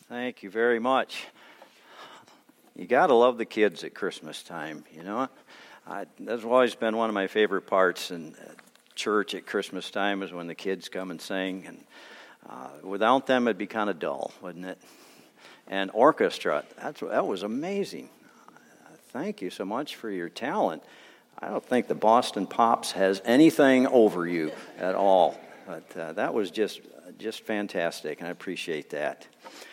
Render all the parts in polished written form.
Thank you very much. You got to love the kids at Christmas time, you know. That's always been one of my favorite parts in church at Christmas time is when the kids come and sing. And without them, it'd be kind of dull, wouldn't it? And orchestra, that was amazing. Thank you so much for your talent. I don't think the Boston Pops has anything over you at all. But that was just fantastic, and I appreciate that.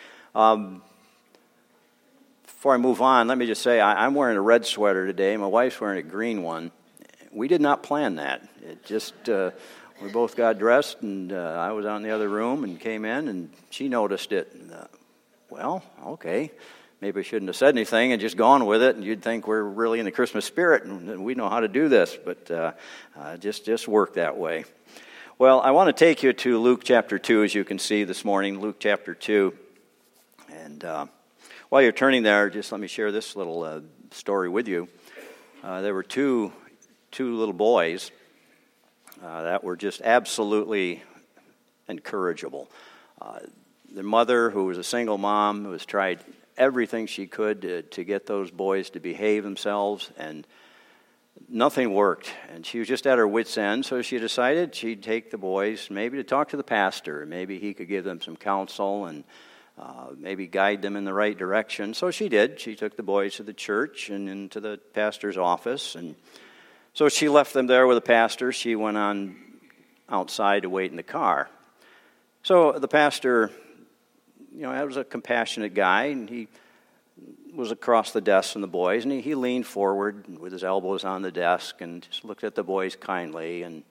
Before I move on, let me just say I'm wearing a red sweater today. My wife's wearing a green one. We did not plan that. It just we both got dressed, and I was out in the other room and came in, and she noticed it. And, well, okay, maybe I shouldn't have said anything and just gone with it, and you'd think we're really in the Christmas spirit and we know how to do this, but just worked that way. Well, I want to take you to Luke chapter 2, as you can see this morning, Luke chapter 2. And while you're turning there, just let me share this little story with you. There were two little boys that were just absolutely incorrigible. Their mother, who was a single mom, was tried everything she could to get those boys to behave themselves, and nothing worked. And she was just at her wit's end, so she decided she'd take the boys maybe to talk to the pastor. Maybe he could give them some counsel and maybe guide them in the right direction. So she did. She took the boys to the church and into the pastor's office. And so she left them there with the pastor. She went on outside to wait in the car. So the pastor, was a compassionate guy, and he was across the desk from the boys, and he leaned forward with his elbows on the desk and just looked at the boys kindly. And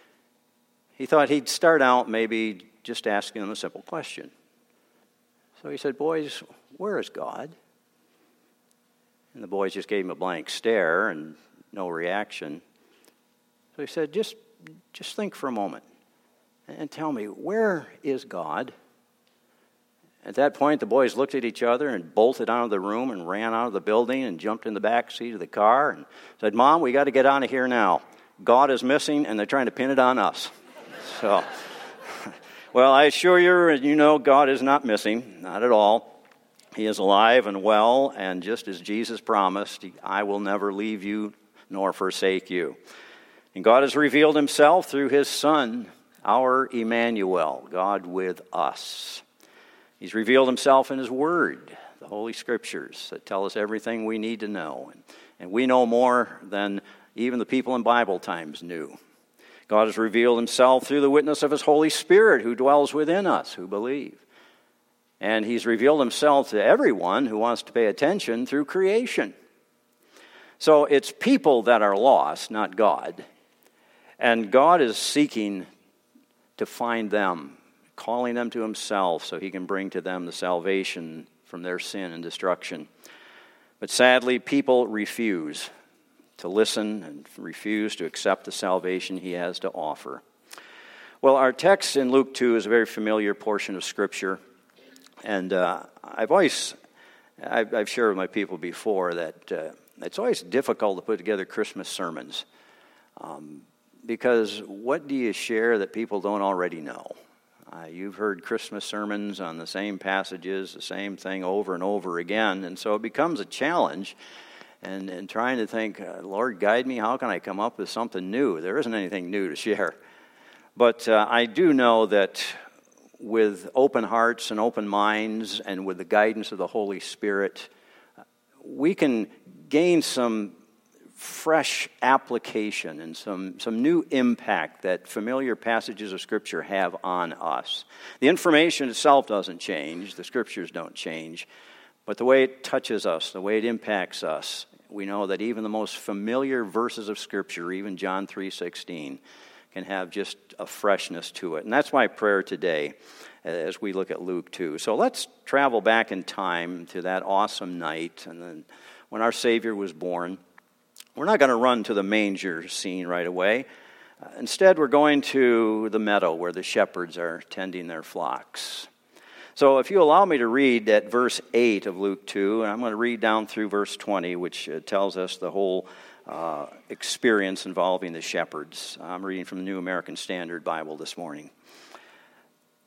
he thought he'd start out maybe just asking them a simple question. So he said, "Boys, where is God?" And the boys just gave him a blank stare and no reaction. So he said, just think for a moment and tell me, where is God? At that point, the boys looked at each other and bolted out of the room and ran out of the building and jumped in the back seat of the car and said, "Mom, we got to get out of here now. God is missing, and they're trying to pin it on us." So, well, I assure you, God is not missing, not at all. He is alive and well, and just as Jesus promised, I will never leave you nor forsake you. And God has revealed himself through his Son, our Emmanuel, God with us. He's revealed himself in his Word, the Holy Scriptures, that tell us everything we need to know. And we know more than even the people in Bible times knew. God has revealed himself through the witness of his Holy Spirit, who dwells within us, who believe. And he's revealed himself to everyone who wants to pay attention through creation. So it's people that are lost, not God. And God is seeking to find them, calling them to himself so he can bring to them the salvation from their sin and destruction. But sadly, people refuse to listen and refuse to accept the salvation he has to offer. Well, our text in Luke 2 is a very familiar portion of Scripture. And I've shared with my people before that it's always difficult to put together Christmas sermons. Because what do you share that people don't already know? You've heard Christmas sermons on the same passages, the same thing over and over again, and so it becomes a challenge. And trying to think, Lord, guide me, how can I come up with something new? There isn't anything new to share. But I do know that with open hearts and open minds and with the guidance of the Holy Spirit, we can gain some fresh application and some new impact that familiar passages of Scripture have on us. The information itself doesn't change, the Scriptures don't change, but the way it touches us, the way it impacts us, we know that even the most familiar verses of Scripture, even John 3:16, can have just a freshness to it. And that's my prayer today as we look at Luke 2. So let's travel back in time to that awesome night and then when our Savior was born. We're not going to run to the manger scene right away. Instead, we're going to the meadow where the shepherds are tending their flocks. So if you allow me to read at verse 8 of Luke 2, and I'm going to read down through verse 20, which tells us the whole experience involving the shepherds. I'm reading from the New American Standard Bible this morning.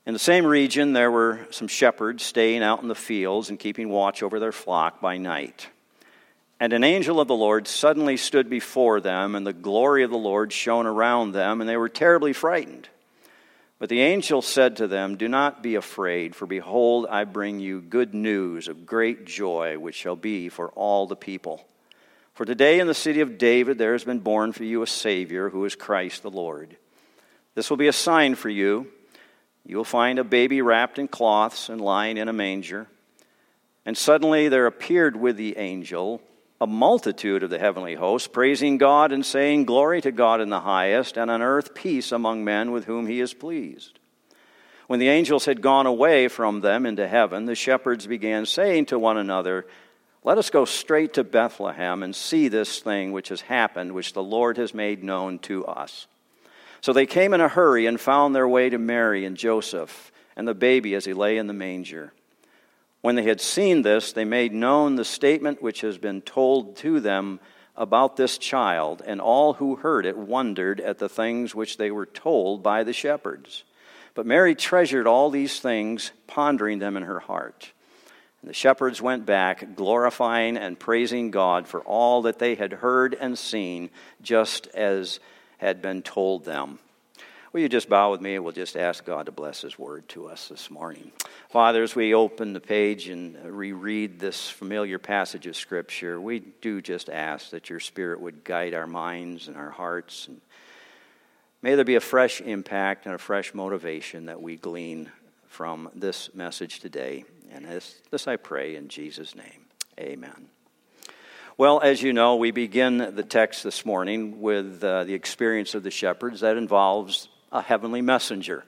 In the same region, there were some shepherds staying out in the fields and keeping watch over their flock by night. And an angel of the Lord suddenly stood before them, and the glory of the Lord shone around them, and they were terribly frightened. But the angel said to them, "Do not be afraid, for behold, I bring you good news of great joy, which shall be for all the people. For today in the city of David there has been born for you a Savior, who is Christ the Lord. This will be a sign for you. You will find a baby wrapped in cloths and lying in a manger." And suddenly there appeared with the angel a multitude of the heavenly hosts, praising God and saying, "Glory to God in the highest, and on earth peace among men with whom he is pleased." When the angels had gone away from them into heaven, the shepherds began saying to one another, "Let us go straight to Bethlehem and see this thing which has happened, which the Lord has made known to us." So they came in a hurry and found their way to Mary and Joseph and the baby as he lay in the manger. When they had seen this, they made known the statement which has been told to them about this child, and all who heard it wondered at the things which they were told by the shepherds. But Mary treasured all these things, pondering them in her heart. And the shepherds went back, glorifying and praising God for all that they had heard and seen, just as had been told them. Will you just bow with me, and we'll just ask God to bless his word to us this morning. Father, as we open the page and reread this familiar passage of Scripture, we do just ask that your Spirit would guide our minds and our hearts. And may there be a fresh impact and a fresh motivation that we glean from this message today. And this I pray in Jesus' name. Amen. Well, as you know, we begin the text this morning with the experience of the shepherds that involves a heavenly messenger.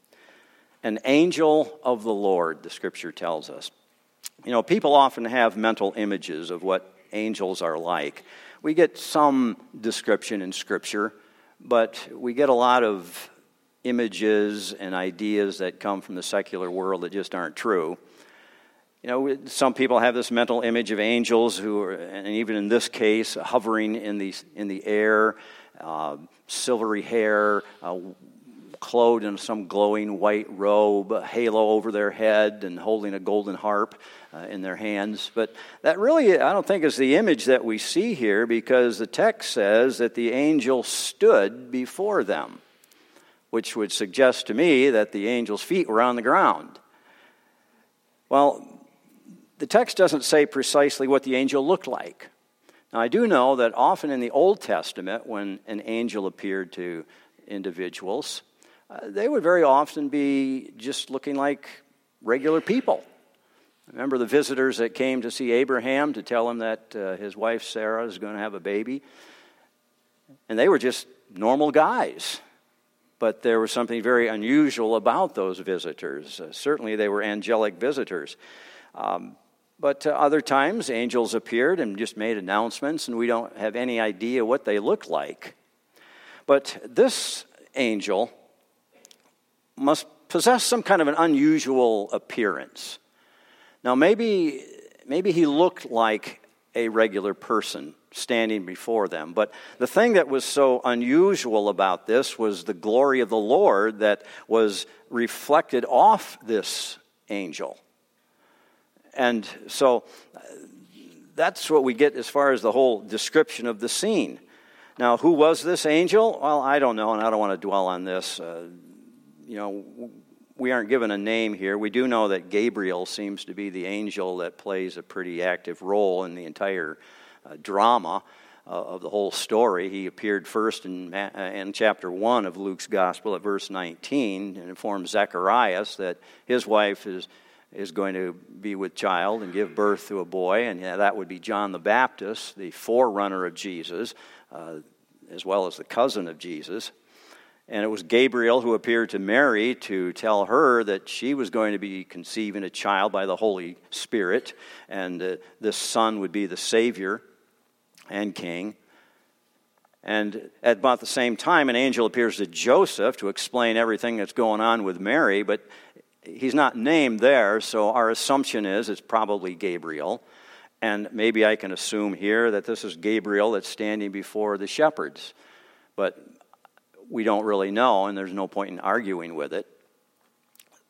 An angel of the Lord, the Scripture tells us. You know, people often have mental images of what angels are like. We get some description in Scripture, but we get a lot of images and ideas that come from the secular world that just aren't true. You know, some people have this mental image of angels who are, and even in this case, hovering in the air, silvery hair, clothed in some glowing white robe, a halo over their head, and holding a golden harp in their hands. But that really, I don't think, is the image that we see here, because the text says that the angel stood before them, which would suggest to me that the angel's feet were on the ground. Well, the text doesn't say precisely what the angel looked like. Now, I do know that often in the Old Testament, when an angel appeared to individuals, they would very often be just looking like regular people. Remember the visitors that came to see Abraham to tell him that his wife Sarah is going to have a baby? And they were just normal guys. But there was something very unusual about those visitors. Certainly they were angelic visitors. But other times, angels appeared and just made announcements, and we don't have any idea what they look like. But this angel must possess some kind of an unusual appearance. Now, maybe he looked like a regular person standing before them. But the thing that was so unusual about this was the glory of the Lord that was reflected off this angel. And so that's what we get as far as the whole description of the scene. Now, who was this angel? Well, I don't know, and I don't want to dwell on this. We aren't given a name here. We do know that Gabriel seems to be the angel that plays a pretty active role in the entire drama of the whole story. He appeared first in chapter 1 of Luke's Gospel at verse 19 and informed Zacharias that his wife is going to be with child and give birth to a boy, and that would be John the Baptist, the forerunner of Jesus, as well as the cousin of Jesus. And it was Gabriel who appeared to Mary to tell her that she was going to be conceiving a child by the Holy Spirit, and this son would be the Savior and King. And at about the same time, an angel appears to Joseph to explain everything that's going on with Mary, but he's not named there, so our assumption is it's probably Gabriel. And maybe I can assume here that this is Gabriel that's standing before the shepherds. But we don't really know, and there's no point in arguing with it.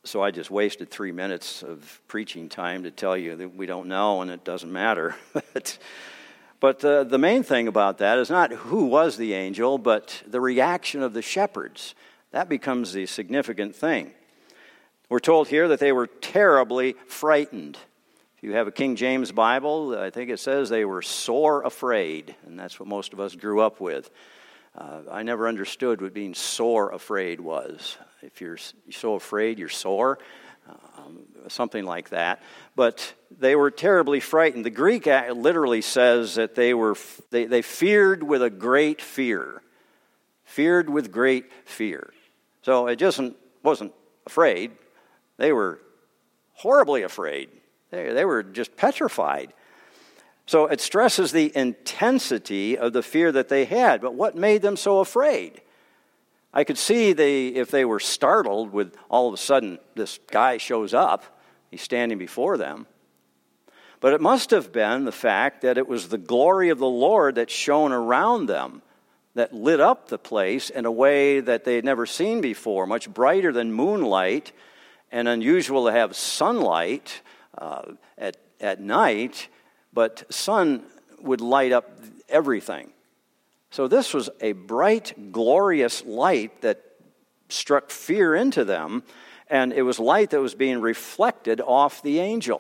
So I just wasted 3 minutes of preaching time to tell you that we don't know and it doesn't matter. But the main thing about that is not who was the angel, but the reaction of the shepherds. That becomes the significant thing. We're told here that they were terribly frightened. If you have a King James Bible, I think it says they were sore afraid, and that's what most of us grew up with. I never understood what being sore afraid was. If you're so afraid, you're sore, something like that. But they were terribly frightened. The Greek literally says that they feared with a great fear. Feared with great fear. So it just wasn't afraid. They were horribly afraid. They were just petrified. So it stresses the intensity of the fear that they had. But what made them so afraid? I could see if they were startled with all of a sudden this guy shows up. He's standing before them. But it must have been the fact that it was the glory of the Lord that shone around them, that lit up the place in a way that they had never seen before, much brighter than moonlight, and unusual to have sunlight at night, but sun would light up everything. So this was a bright, glorious light that struck fear into them, and it was light that was being reflected off the angel.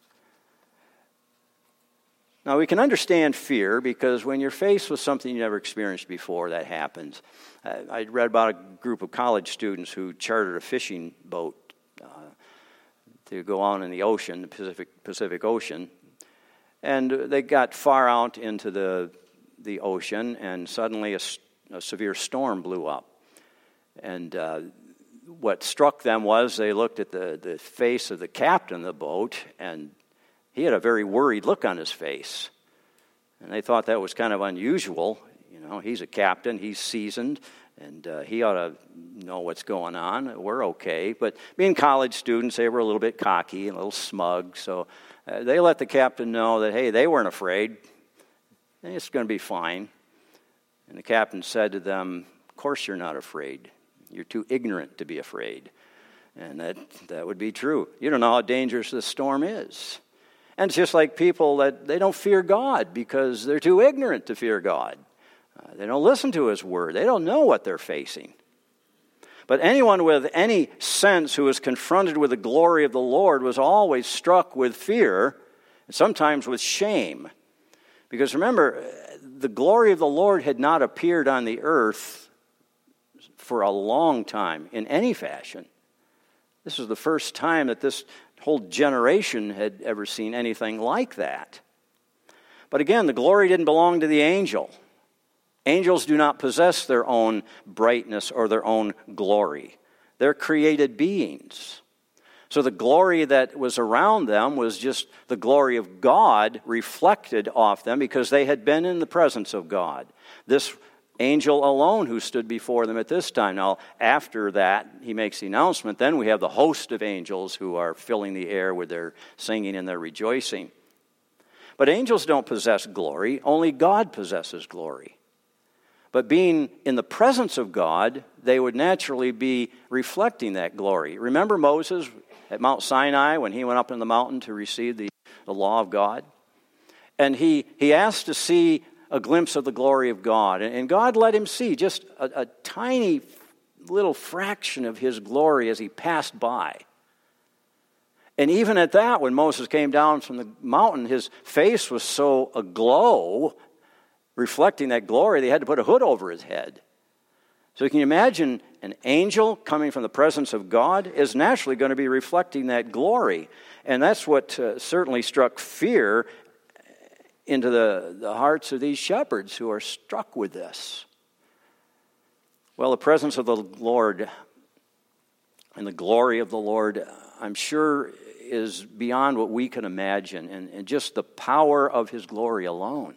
Now, we can understand fear because when you're faced with something you never experienced before, that happens. I read about a group of college students who chartered a fishing boat to go out in the ocean, the Pacific Ocean. And they got far out into the ocean, and suddenly a severe storm blew up. And what struck them was they looked at the face of the captain of the boat, and he had a very worried look on his face. And they thought that was kind of unusual. You know, he's a captain, he's seasoned, and he ought to know what's going on. We're okay. But being college students, they were a little bit cocky, a little smug. So they let the captain know that, hey, they weren't afraid. It's going to be fine. And the captain said to them, of course you're not afraid. You're too ignorant to be afraid. And that would be true. You don't know how dangerous this storm is. And it's just like people that they don't fear God because they're too ignorant to fear God. They don't listen to His Word. They don't know what they're facing. But anyone with any sense who was confronted with the glory of the Lord was always struck with fear, and sometimes with shame. Because remember, the glory of the Lord had not appeared on the earth for a long time in any fashion. This was the first time that this whole generation had ever seen anything like that. But again, the glory didn't belong to the angel. Angels do not possess their own brightness or their own glory. They're created beings. So the glory that was around them was just the glory of God reflected off them because they had been in the presence of God. This angel alone who stood before them at this time. Now, after that, he makes the announcement. Then we have the host of angels who are filling the air with their singing and their rejoicing. But angels don't possess glory. Only God possesses glory. But being in the presence of God, they would naturally be reflecting that glory. Remember Moses at Mount Sinai when he went up in the mountain to receive the law of God? And he asked to see a glimpse of the glory of God. And God let him see just a tiny little fraction of His glory as he passed by. And even at that, when Moses came down from the mountain, his face was so aglow, reflecting that glory, they had to put a hood over his head. So you can imagine an angel coming from the presence of God is naturally going to be reflecting that glory. And that's what certainly struck fear into the hearts of these shepherds who are struck with this. Well, the presence of the Lord and the glory of the Lord, I'm sure, is beyond what we can imagine. And just the power of His glory alone.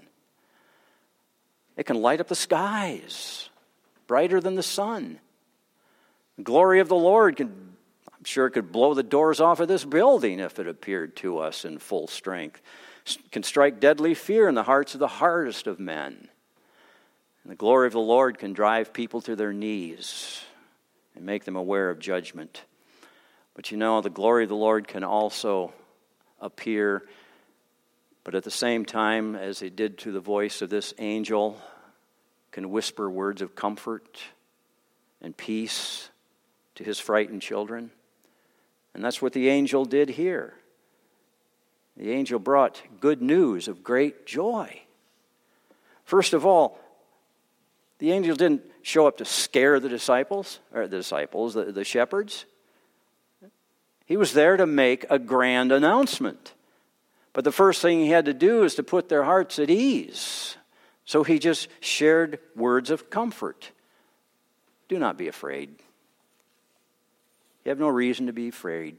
It can light up the skies, brighter than the sun. The glory of the Lord I'm sure it could blow the doors off of this building if it appeared to us in full strength. It can strike deadly fear in the hearts of the hardest of men. And the glory of the Lord can drive people to their knees and make them aware of judgment. But the glory of the Lord can also appear, but at the same time, as it did to the voice of this angel, can whisper words of comfort and peace to his frightened children. And that's what the angel did here. The angel brought good news of great joy. First of all, the angel didn't show up to scare the shepherds. He was there to make a grand announcement. But the first thing he had to do is to put their hearts at ease. So he just shared words of comfort. Do not be afraid. You have no reason to be afraid.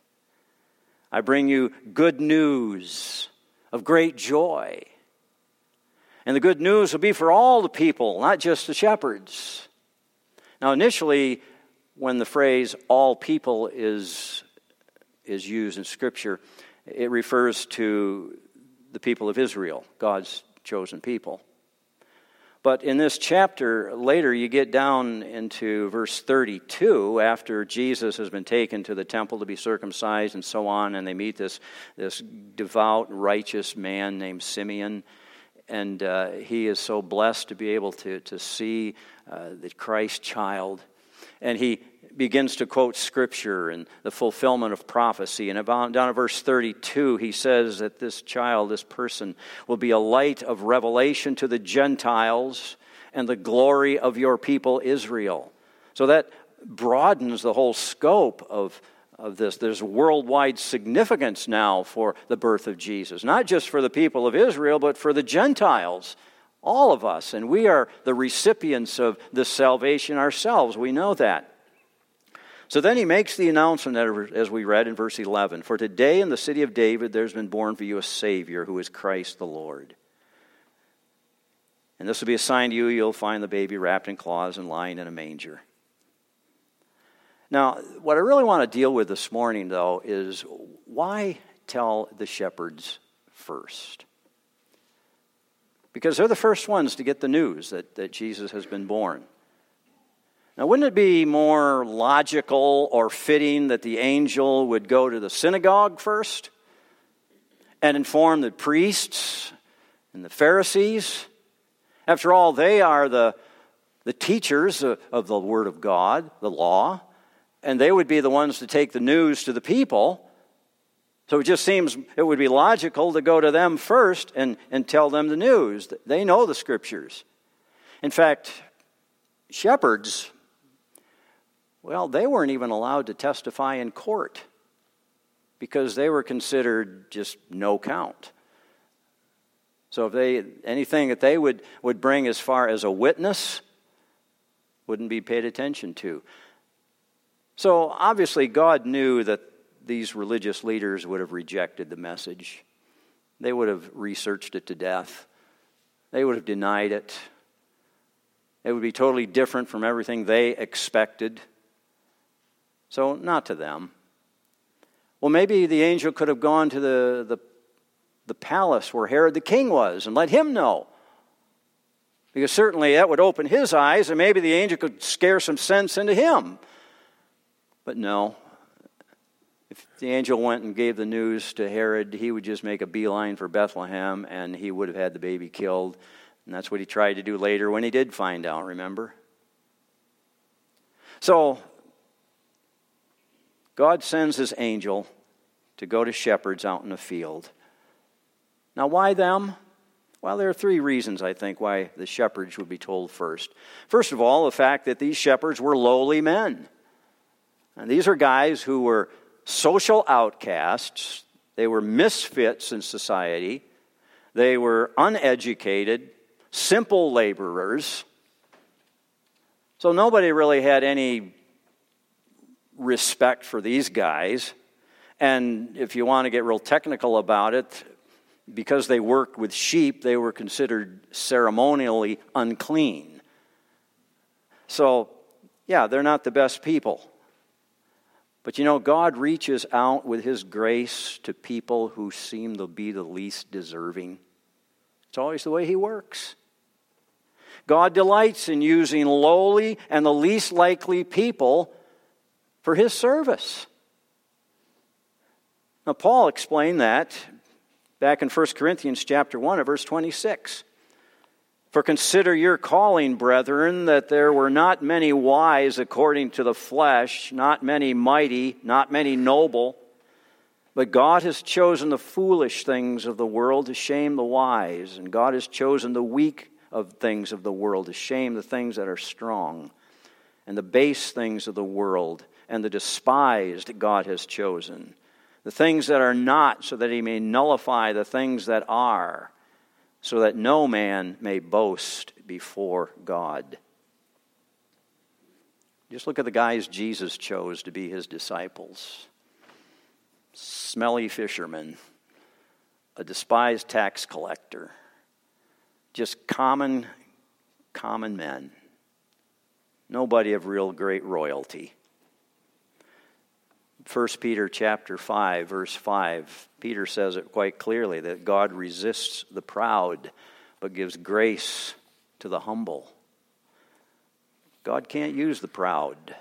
I bring you good news of great joy. And the good news will be for all the people, not just the shepherds. Now, initially, when the phrase all people is used in Scripture, it refers to the people of Israel, God's chosen people. But in this chapter, later you get down into verse 32, after Jesus has been taken to the temple to be circumcised and so on, and they meet this devout, righteous man named Simeon. And he is so blessed to be able to see the Christ child. And he begins to quote Scripture and the fulfillment of prophecy. And down at verse 32, he says that this child, this person, will be a light of revelation to the Gentiles and the glory of your people Israel. So that broadens the whole scope of this. There's worldwide significance now for the birth of Jesus. Not just for the people of Israel, but for the Gentiles. All of us. And we are the recipients of this salvation ourselves. We know that. So then he makes the announcement, as we read in verse 11, "For today in the city of David there's been born for you a Savior, who is Christ the Lord. And this will be a sign to you, you'll find the baby wrapped in cloths and lying in a manger." Now, what I really want to deal with this morning, though, is why tell the shepherds first? Because they're the first ones to get the news that Jesus has been born. Now, wouldn't it be more logical or fitting that the angel would go to the synagogue first and inform the priests and the Pharisees? After all, they are the teachers of the Word of God, the law, and they would be the ones to take the news to the people. So it just seems it would be logical to go to them first and tell them the news. They know the Scriptures. In fact, shepherds, well, they weren't even allowed to testify in court because they were considered just no count. So if anything that they would bring as far as a witness wouldn't be paid attention to. So obviously God knew that these religious leaders would have rejected the message. They would have researched it to death. They would have denied it. It would be totally different from everything they expected. So not to them. Well, maybe the angel could have gone to the palace where Herod the king was and let him know. Because certainly that would open his eyes, and maybe the angel could scare some sense into him. But no. If the angel went and gave the news to Herod, he would just make a beeline for Bethlehem, and he would have had the baby killed. And that's what he tried to do later when he did find out, remember? So, God sends his angel to go to shepherds out in the field. Now, why them? Well, there are three reasons, I think, why the shepherds would be told first. First of all, the fact that these shepherds were lowly men. And these are guys who were social outcasts. They were misfits in society. They were uneducated, simple laborers. So nobody really had any respect for these guys. And if you want to get real technical about it, because they worked with sheep, they were considered ceremonially unclean. So, yeah, they're not the best people. But God reaches out with his grace to people who seem to be the least deserving. It's always the way he works. God delights in using lowly and the least likely people for his service. Now, Paul explained that back in 1 Corinthians chapter 1 at verse 26. For consider your calling, brethren, that there were not many wise according to the flesh, not many mighty, not many noble, but God has chosen the foolish things of the world to shame the wise, and God has chosen the weak of things of the world to shame the things that are strong, and the base things of the world, and the despised God has chosen, the things that are not, so that he may nullify the things that are, so that no man may boast before God. Just look at the guys Jesus chose to be his disciples. Smelly fishermen, a despised tax collector, just common men. Nobody of real great royalty. 1 Peter chapter 5, verse 5, Peter says it quite clearly that God resists the proud, but gives grace to the humble. God can't use the proud.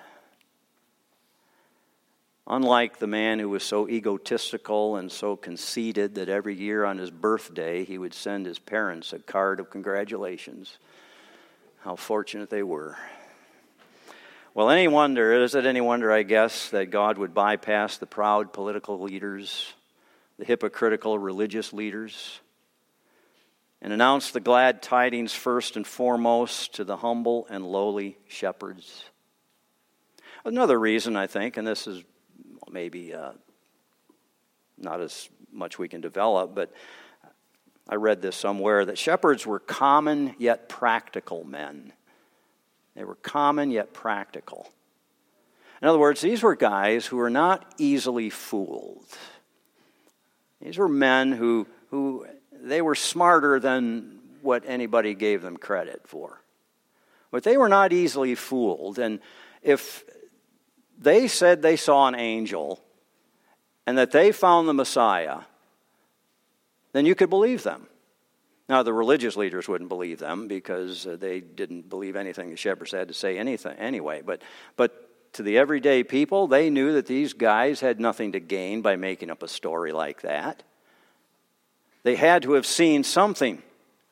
Unlike the man who was so egotistical and so conceited that every year on his birthday he would send his parents a card of congratulations. How fortunate they were. Well, is it any wonder, I guess, that God would bypass the proud political leaders, the hypocritical religious leaders, and announce the glad tidings first and foremost to the humble and lowly shepherds? Another reason, I think, and this is maybe not as much we can develop, but I read this somewhere, that shepherds were common yet practical men. They were common yet practical. In other words, these were guys who were not easily fooled. These were men who they were smarter than what anybody gave them credit for. But they were not easily fooled. And if they said they saw an angel and that they found the Messiah, then you could believe them. Now, the religious leaders wouldn't believe them because they didn't believe anything the shepherds had to say anyway. But to the everyday people, they knew that these guys had nothing to gain by making up a story like that. They had to have seen something.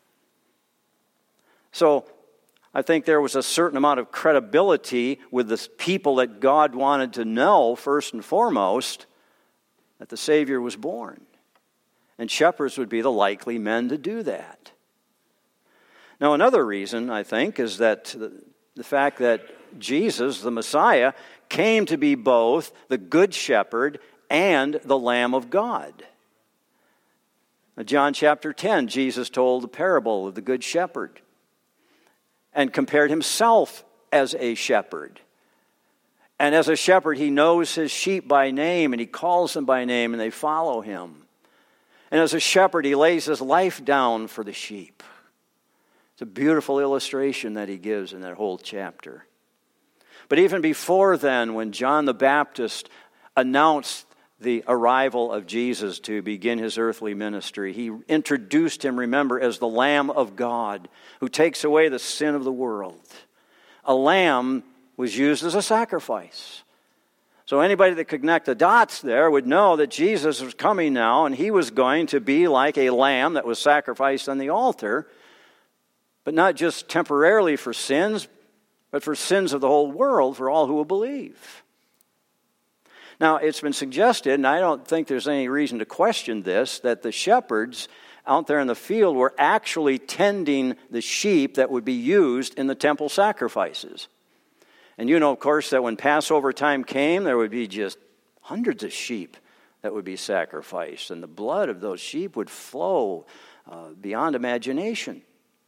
So I think there was a certain amount of credibility with the people that God wanted to know, first and foremost, that the Savior was born. And shepherds would be the likely men to do that. Now, another reason, I think, is that the fact that Jesus, the Messiah, came to be both the Good Shepherd and the Lamb of God. In John chapter 10, Jesus told the parable of the Good Shepherd and compared himself as a shepherd. And as a shepherd, he knows his sheep by name, and he calls them by name, and they follow him. And as a shepherd, he lays his life down for the sheep. It's a beautiful illustration that he gives in that whole chapter. But even before then, when John the Baptist announced the arrival of Jesus to begin his earthly ministry, he introduced him, remember, as the Lamb of God who takes away the sin of the world. A lamb was used as a sacrifice. So anybody that could connect the dots there would know that Jesus was coming now, and he was going to be like a lamb that was sacrificed on the altar, but not just temporarily for sins, but for sins of the whole world, for all who will believe. Now, it's been suggested, and I don't think there's any reason to question this, that the shepherds out there in the field were actually tending the sheep that would be used in the temple sacrifices. And you know, of course, that when Passover time came, there would be just hundreds of sheep that would be sacrificed. And the blood of those sheep would flow beyond imagination.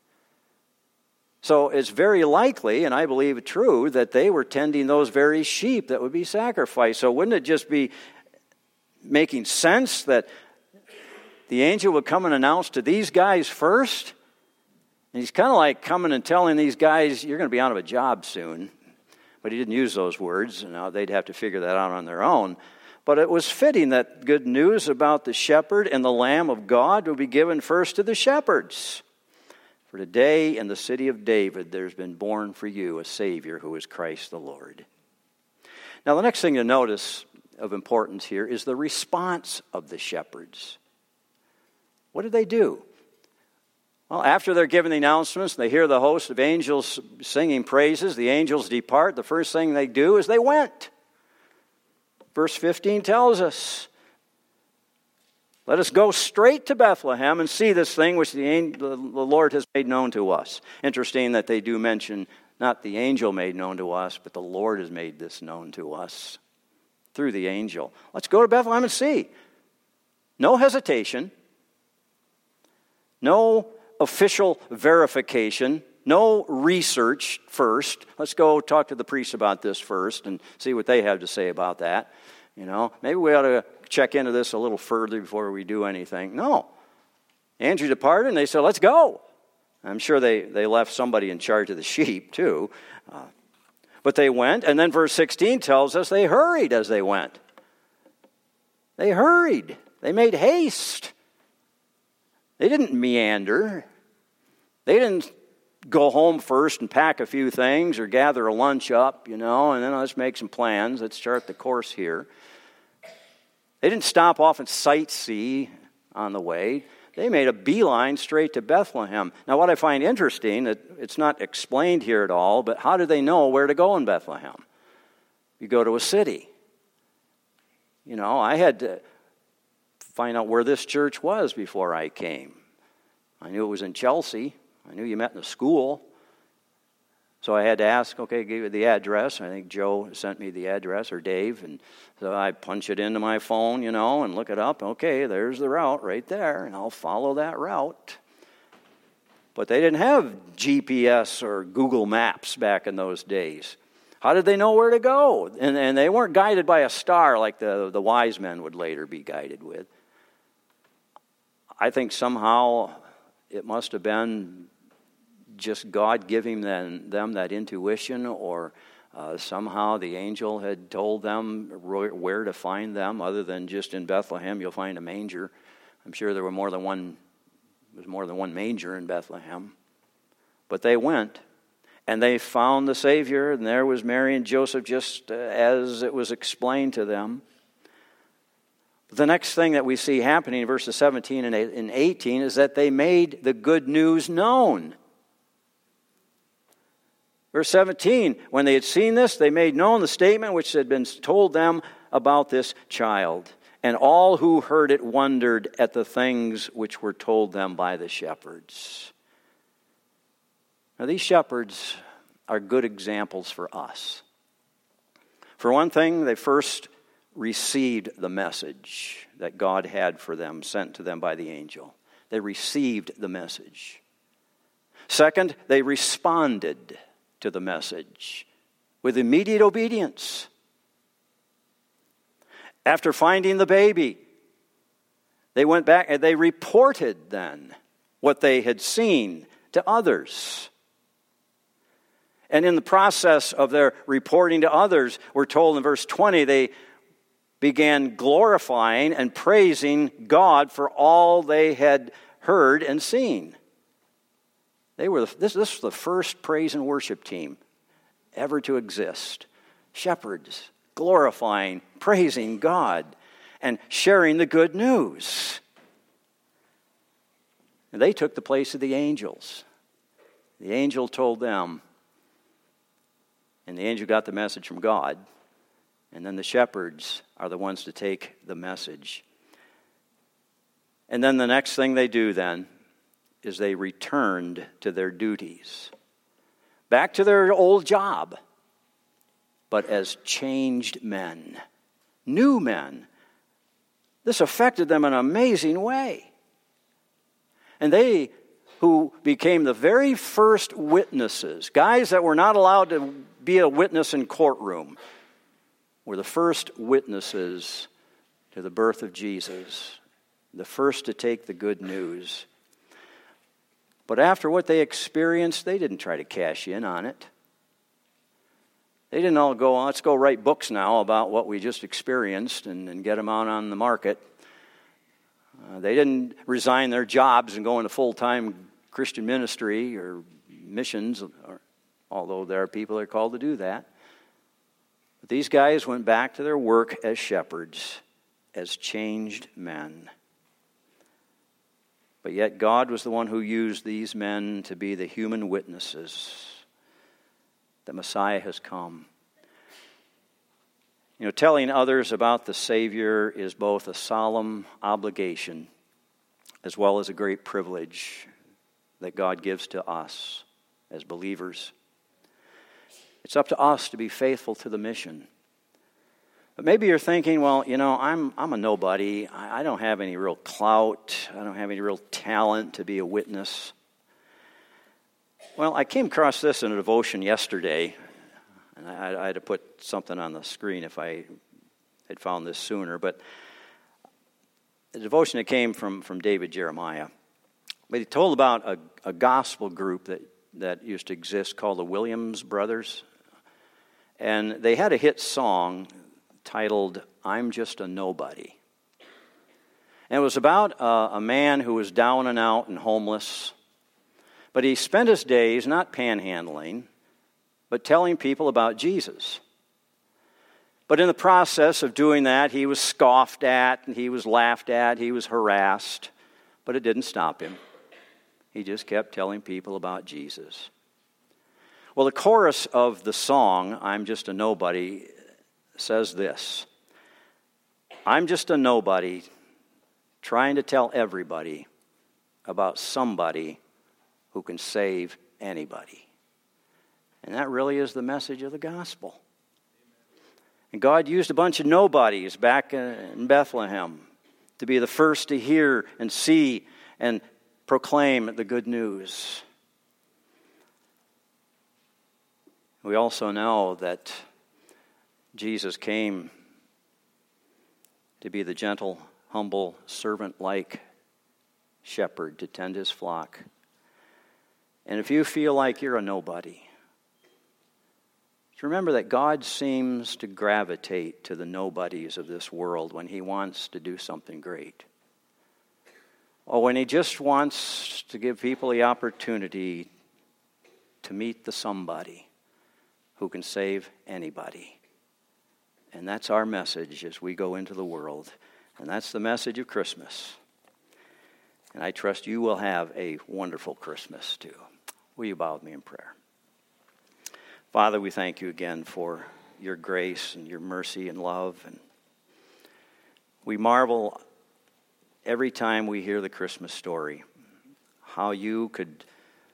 So it's very likely, and I believe true, that they were tending those very sheep that would be sacrificed. So wouldn't it just be making sense that the angel would come and announce to these guys first? And he's kind of like coming and telling these guys, you're going to be out of a job soon. But he didn't use those words. Now they'd have to figure that out on their own. But it was fitting that good news about the shepherd and the Lamb of God would be given first to the shepherds. For today in the city of David there's been born for you a Savior who is Christ the Lord. Now the next thing to notice of importance here is the response of the shepherds. What did they do? Well, after they're given the announcements, they hear the host of angels singing praises, the angels depart. The first thing they do is they went. Verse 15 tells us, let us go straight to Bethlehem and see this thing which the Lord has made known to us. Interesting that they do mention not the angel made known to us, but the Lord has made this known to us through the angel. Let's go to Bethlehem and see. No hesitation. No official verification. No research first. Let's go talk to the priests about this first and see what they have to say about that. Maybe we ought to check into this a little further before we do anything. No. Andrew departed and they said, let's go. I'm sure they left somebody in charge of the sheep too. But they went, and then verse 16 tells us they hurried as they went. They hurried. They made haste. They didn't meander. They didn't go home first and pack a few things or gather a lunch up, and then let's make some plans. Let's chart the course here. They didn't stop off and sightsee on the way. They made a beeline straight to Bethlehem. Now, what I find interesting, that it's not explained here at all, but how do they know where to go in Bethlehem? You go to a city. I had to find out where this church was before I came. I knew it was in Chelsea. I knew you met in the school. So I had to ask, okay, give you the address. I think Joe sent me the address, or Dave. And so I punch it into my phone, and look it up. Okay, there's the route right there, and I'll follow that route. But they didn't have GPS or Google Maps back in those days. How did they know where to go? And they weren't guided by a star like the wise men would later be guided with. I think somehow it must have been just God giving them that intuition, or somehow the angel had told them where to find them, other than just in Bethlehem you'll find a manger. I'm sure there was more than one manger in Bethlehem. But they went, and they found the Savior, and there was Mary and Joseph just as it was explained to them. The next thing that we see happening in verses 17 and 18 is that they made the good news known. Verse 17, when they had seen this, they made known the statement which had been told them about this child. And all who heard it wondered at the things which were told them by the shepherds. Now, these shepherds are good examples for us. For one thing, they first received the message that God had for them, sent to them by the angel. They received the message. Second, they responded to the message with immediate obedience. After finding the baby, they went back and they reported then what they had seen to others. And in the process of their reporting to others, we're told in verse 20, they began glorifying and praising God for all they had heard and seen. This was the first praise and worship team ever to exist. Shepherds glorifying, praising God, and sharing the good news. And they took the place of the angels. The angel told them, and the angel got the message from God, and then the shepherds are the ones to take the message. And then the next thing they do then is they returned to their duties. Back to their old job, but as changed men, new men. This affected them in an amazing way. And they who became the very first witnesses, guys that were not allowed to be a witness in courtroom, were the first witnesses to the birth of Jesus, the first to take the good news. But after what they experienced, they didn't try to cash in on it. They didn't all go, let's go write books now about what we just experienced and get them out on the market. They didn't resign their jobs and go into full-time Christian ministry or missions, although there are people that are called to do that. But these guys went back to their work as shepherds, as changed men. But yet God was the one who used these men to be the human witnesses that Messiah has come. You know, telling others about the Savior is both a solemn obligation as well as a great privilege that God gives to us as believers. It's up to us to be faithful to the mission. But maybe you're thinking, well, you know, I'm a nobody. I don't have any real clout. I don't have any real talent to be a witness. Well, I came across this in a devotion yesterday, and I had to put something on the screen if I had found this sooner. But the devotion that came from David Jeremiah. But he told about a gospel group that used to exist called the Williams Brothers. And they had a hit song titled, "I'm Just a Nobody." And it was about a man who was down and out and homeless. But he spent his days not panhandling, but telling people about Jesus. But in the process of doing that, he was scoffed at, and he was laughed at, he was harassed. But it didn't stop him. He just kept telling people about Jesus. Well, the chorus of the song, "I'm Just a Nobody," says this: "I'm just a nobody trying to tell everybody about somebody who can save anybody." And that really is the message of the gospel. And God used a bunch of nobodies back in Bethlehem to be the first to hear and see and proclaim the good news. We also know that Jesus came to be the gentle, humble, servant-like shepherd to tend his flock. And if you feel like you're a nobody, remember that God seems to gravitate to the nobodies of this world when he wants to do something great. Or when he just wants to give people the opportunity to meet the somebody who can save anybody. And that's our message as we go into the world. And that's the message of Christmas. And I trust you will have a wonderful Christmas too. Will you bow with me in prayer? Father, we thank you again for your grace and your mercy and love. And we marvel every time we hear the Christmas story, how you could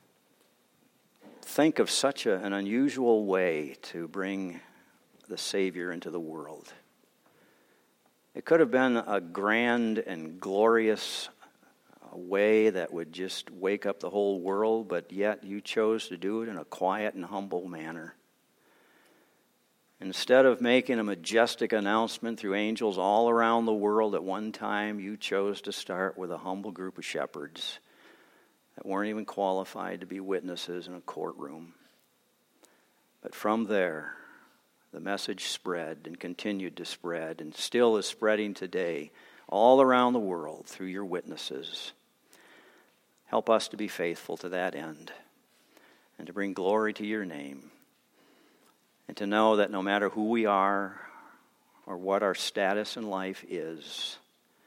think of such an unusual way to bring the Savior into the world. It could have been a grand and glorious way that would just wake up the whole world, but yet you chose to do it in a quiet and humble manner. Instead of making a majestic announcement through angels all around the world at one time, you chose to start with a humble group of shepherds that weren't even qualified to be witnesses in a courtroom. But from there, the message spread and continued to spread and still is spreading today all around the world through your witnesses. Help us to be faithful to that end and to bring glory to your name. And to know that no matter who we are or what our status in life is,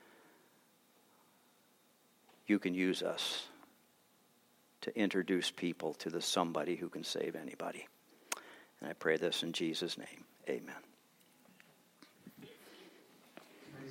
you can use us to introduce people to the somebody who can save anybody. And I pray this in Jesus' name. Amen.